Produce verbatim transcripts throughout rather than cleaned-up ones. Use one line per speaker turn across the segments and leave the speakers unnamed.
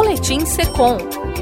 Boletim Secom.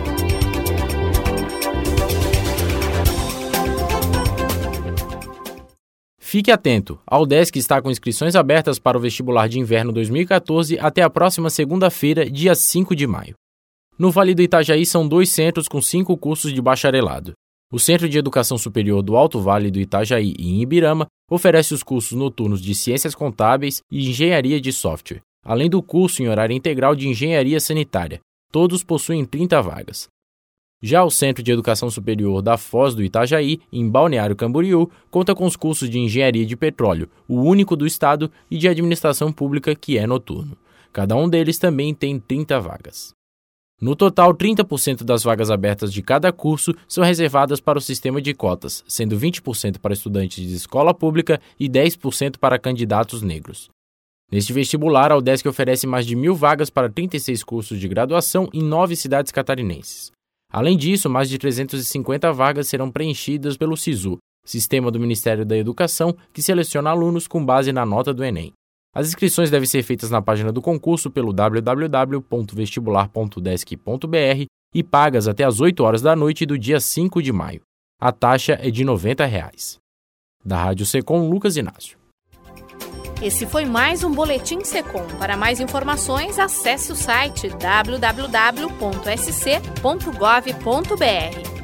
Fique atento, a UDESC está com inscrições abertas para o vestibular de inverno dois mil e catorze até a próxima segunda-feira, dia cinco de maio. No Vale do Itajaí são dois centros com cinco cursos de bacharelado. O Centro de Educação Superior do Alto Vale do Itajaí, em Ibirama, oferece os cursos noturnos de Ciências Contábeis e Engenharia de Software, além do curso em horário integral de Engenharia Sanitária. Todos possuem trinta vagas. Já o Centro de Educação Superior da Foz do Itajaí, em Balneário Camboriú, conta com os cursos de Engenharia de Petróleo, o único do estado, e de Administração Pública, que é noturno. Cada um deles também tem trinta vagas. No total, trinta por cento das vagas abertas de cada curso são reservadas para o sistema de cotas, sendo vinte por cento para estudantes de escola pública e dez por cento para candidatos negros. Neste vestibular, a UDESC oferece mais de mil vagas para trinta e seis cursos de graduação em nove cidades catarinenses. Além disso, mais de trezentas e cinquenta vagas serão preenchidas pelo SISU, Sistema do Ministério da Educação, que seleciona alunos com base na nota do Enem. As inscrições devem ser feitas na página do concurso pelo w w w ponto vestibular ponto udesc ponto b r e pagas até às oito horas da noite do dia cinco de maio. A taxa é de noventa reais. Da Rádio Secom, Lucas Inácio.
Esse foi mais um Boletim Secom. Para mais informações, acesse o site w w w ponto s c ponto gov ponto b r.